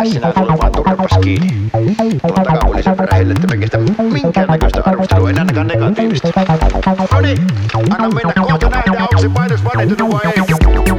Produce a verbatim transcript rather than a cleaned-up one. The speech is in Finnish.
Mikäs sinä tuolla vaan tukepas kiinni? Tuolla takapuoli sen verran hellettömän kestä minkäännäköistä arvostelua, en ainakaan negatiivista. Noniin, anna mennä kohta nähdään, onko se painos vanhentunut vai ei.